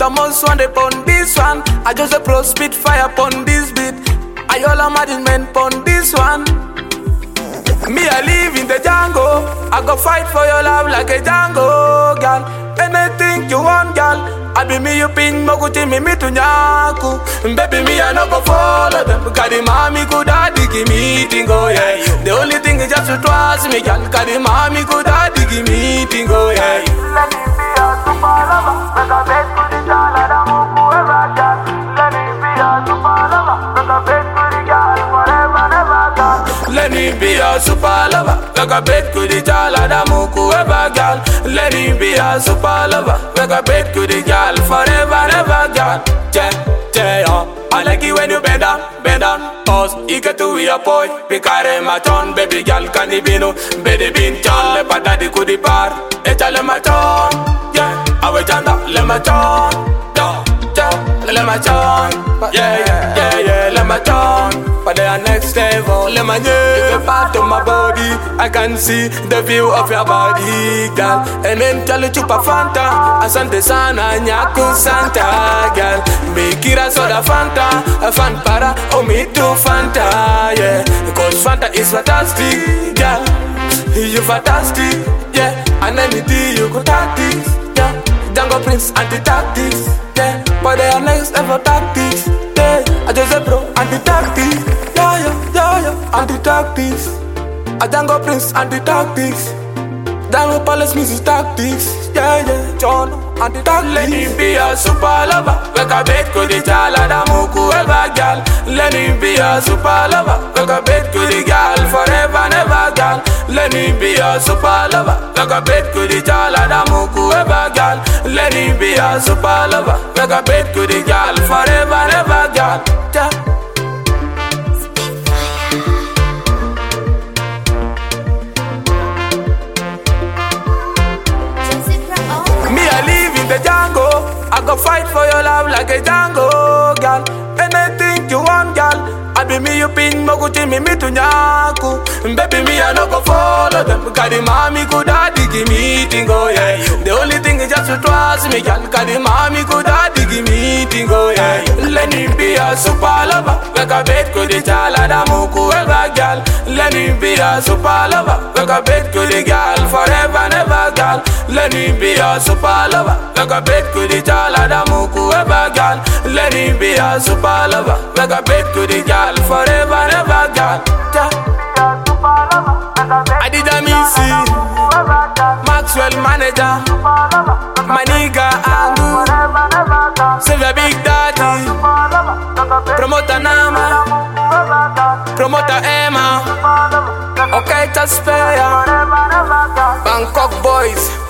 the most one upon this one. I just a pro spit fire upon this beat. I all a management upon this one. Me I live in the jungle. I go fight for your love like a Django, girl. Anything you want, girl. I be me you pin mokuti me to nyaku. Baby me I no go follow them. Cause the mommy could give me tingo, yeah. The only thing is just to trust me, girl. Cause the mommy could give me tingo, yeah. Let me be a super lover. Make a bed to the child and I'm forever, girl. Let me be a super lover. Make a bed to the girl forever, never, girl. Let me be a super lover. Make a bed to the child and I'm forever, girl. Let me be a super lover. Make a bed to the girl forever, never, girl. I like it when you bend down, pause. You get to be a boy, because my turn, baby girl, can you be no, baby bin chon, le patati kudi par, le my turn, yeah. I will turn up, le my turn, le my turn, yeah, le my turn. But they are next level, le my new part of my body. I can see the view of your body, girl. And then tell you chupa Fanta, asante sana nyaku Santa, girl. Mikira soda Fanta, a fan para, oh me too Fanta, yeah. Because Fanta is fantastic, girl. You fantastic, yeah. And anything you could tactics, yeah. Django Prince anti-tactics, yeah. But they are next level tactics, yeah. I just a pro anti-tactics, yeah. Anti-tactics. A Django Prince anti-tactics. Django Palace music tactics, yeah. John anti-tactics. Let me be a super lover. Make a bed to the child and I'm forever, girl. Let me be a super lover. Make a bed to the girl forever, never, girl. Let me be a super lover. Make a bed to the child and I'm forever, girl. Let me be a super lover. Make a bed to the girl forever, never, girl. I go fight for your love like a Django, girl. Anything you want, girl. I be me you pin mokuti me to nyaku. Baby me I no go follow them. Cause the mommy could give me tingo, yeah. The only thing is just to trust me, girl. Cause the mommy could give me tingo, yeah. Let me be a super lover. Make a bed to the child and I'm forever, girl. Let me be a super lover. Make a bed to the girl forever, never, girl. Let me be a super lover. Make a bed to the child and I'm forever, girl. Let me be a super lover. Make a bed to the girl forever, never, girl. I did a missy Maxwell manager, my nigga Angu, Sylvia Big Daddy, promoter Nama, promoter Emma, okay, Taspaya, Bangkok boys.